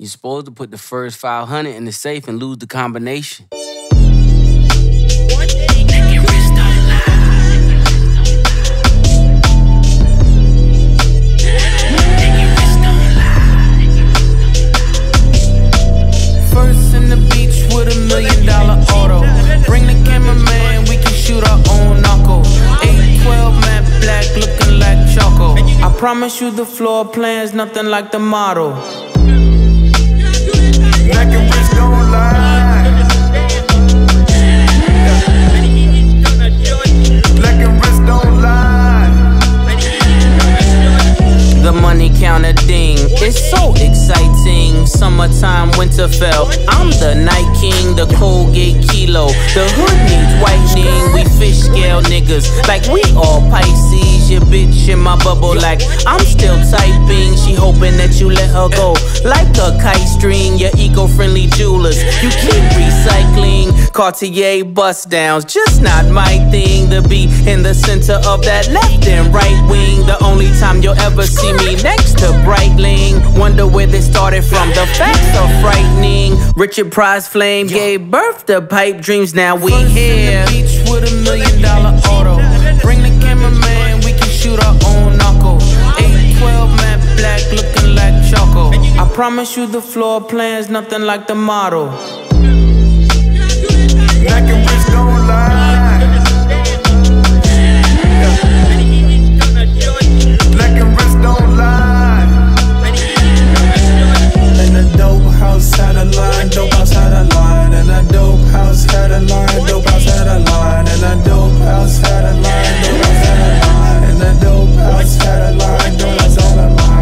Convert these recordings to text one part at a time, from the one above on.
You're supposed to put the first 500 in the safe and lose the combination. First in the beach with $1 million auto. Bring the cameraman, we can shoot our own knuckle. 812 matte black, looking like Choco. I promise you the floor plan's nothing like the model. Black and rich don't lie. Black and rich don't lie. The money counter ding, it's so exciting. Summertime, Winterfell. I'm the night king, the Colgate kilo. The hood needs whitening. We fish scale niggas like we all Pisces. Your bitch in my bubble like I'm still typing. She hoping that you let her go like a kite string. Your eco-friendly jewelers, you keep recycling. Cartier bust downs, just not my thing. To be in the center of that left and right wing. The only time you'll ever see me next to Breitling. Wonder where this started from, the facts are frightening. Richard Price Flame gave birth to pipe dreams, now we here. First in the beach with $1 million auto. Bring the cameraman, we can shoot our own knuckle. 812 matte black, looking like Choco. I promise you the floor plan's nothing like the model. Black and rich don't lie. Black and rich don't lie. And the dope house had a line, dope house had a line. And the dope house had a line, dope house had a line. And the dope house had a line, dope house had a line. And the dope house had a line, dope house had a line.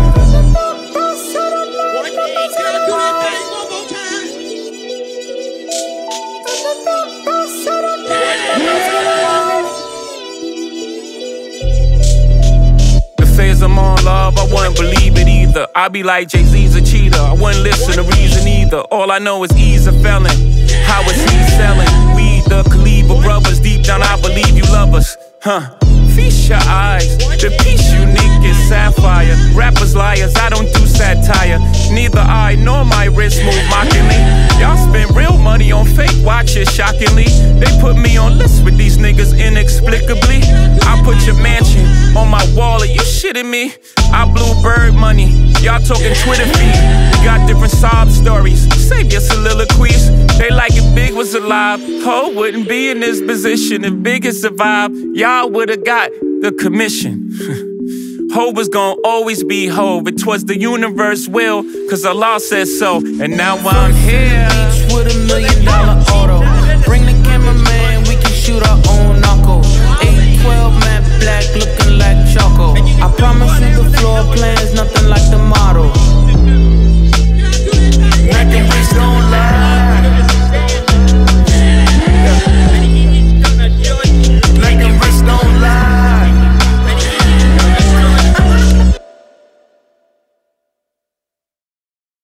I'm on love, I wouldn't believe it either. I be like Jay-Z's a cheater, I wouldn't listen to reason either. All I know is he's a felon. How is he selling? We the Khalifa brothers, deep down I believe you love us. Feast your eyes, the piece unique is sapphire. Rappers liars, I don't do satire. Neither I nor my wrist move mockingly. Y'all spend real money on fake watches, shockingly. They put me on lists with these niggas inexplicably. I put your mansion on my wall, are you shitting me? I blew bird money, y'all talking Twitter feed. We got different sob stories, save your soliloquies. They like if Big was alive, Ho wouldn't be in this position. If Big had survived, y'all would've got the commission. Ho was gon' always be Ho. It was the universe will, cause Allah said so. And now I'm here with $1 million